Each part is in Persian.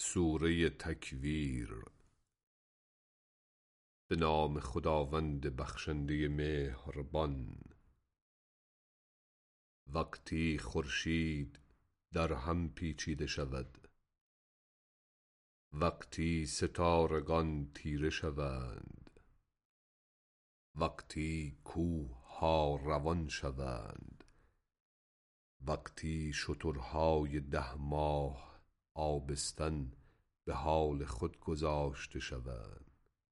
سوره تکویر. به نام خداوند بخشنده مهربان. وقتی خورشید در هم پیچیده شود، وقتی ستارگان تیره شوند، وقتی کوه ها روان شوند، وقتی شترهای 10 ماه آبستن به حال خود گذاشته شوند،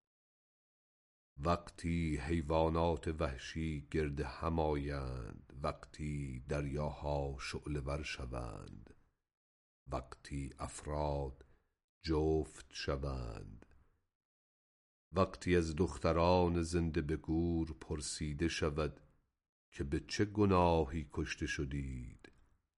وقتی حیوانات وحشی گرد هم آیند، وقتی دریاها شعله ور شوند، وقتی افراد جفت شوند، وقتی از دختران زنده به گور پرسیده شود که به چه گناهی کشته شدید،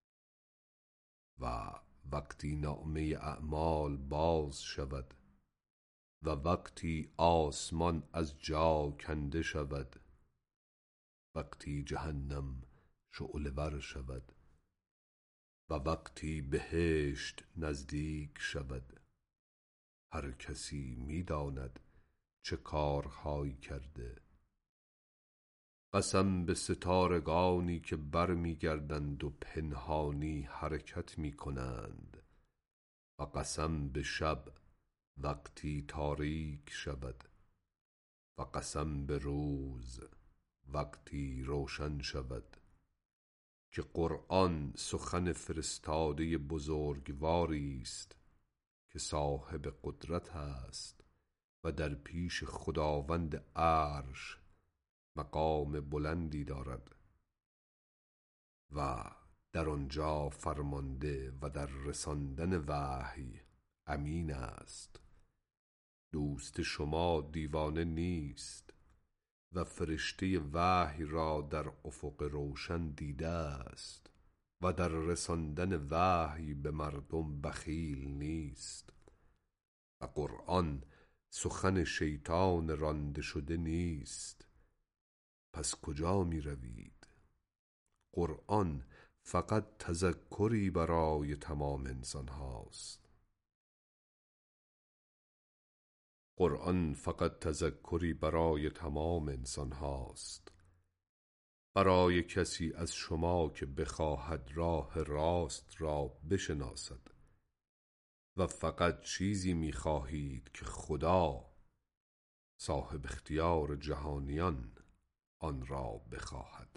و وقتی نامه اعمال باز شود، و وقتی آسمان از جا کنده شود، وقتی جهنم شعله ور شود، و وقتی بهشت نزدیک شود، هر کسی می داند چه کارهایی کرده. قسم به ستارگانی که بر می گردند و پنهانی حرکت می کنند، و قسم به شب وقتی تاریک شود، و قسم به روز وقتی روشن شود، که قرآن سخن فرستاده بزرگواری است که صاحب قدرت است و در پیش خداوند عرش مقام بلندی دارد، و در آنجا فرمانده و در رساندن وحی امین است. دوست شما دیوانه نیست و فرشته وحی را در افق روشن دیده است و در رساندن وحی به مردم بخیل نیست. و قرآن سخن شیطان رانده شده نیست. پس کجا می روید؟ قرآن فقط تذکری برای تمام انسان هاست. قرآن فقط تذکری برای تمام انسان هاست، برای کسی از شما که بخواهد راه راست را بشناسد، و فقط چیزی می خواهید که خدا صاحب اختیار جهانیان آن را بخواهد.